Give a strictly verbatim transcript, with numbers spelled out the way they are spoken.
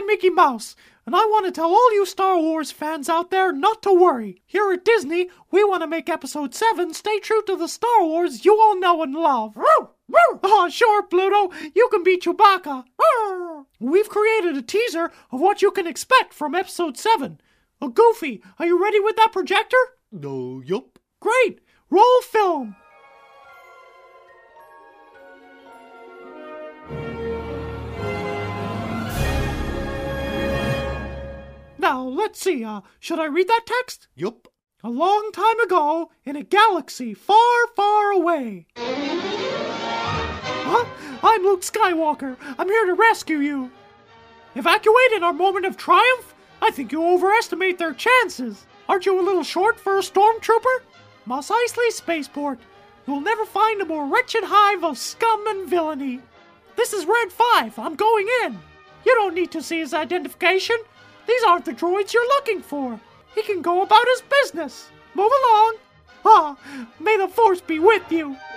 Mickey Mouse, and I want to tell all you Star Wars fans out there not to worry. Here at Disney, we want to make Episode seven stay true to the Star Wars you all know and love. Oh, sure, Pluto, you can be Chewbacca. We've created a teaser of what you can expect from Episode seven. Uh, Goofy, are you ready with that projector? No, yup. Great! Roll film! Now, let's see, uh, should I read that text? Yup. A long time ago, in a galaxy far, far away. Huh? I'm Luke Skywalker. I'm here to rescue you. Evacuate in our moment of triumph? I think you overestimate their chances. Aren't you a little short for a stormtrooper? Mos Eisley Spaceport. You'll never find a more wretched hive of scum and villainy. This is Red five. I'm going in. You don't need to see his identification. These aren't the droids you're looking for. He can go about his business. Move along. Ah, may the Force be with you.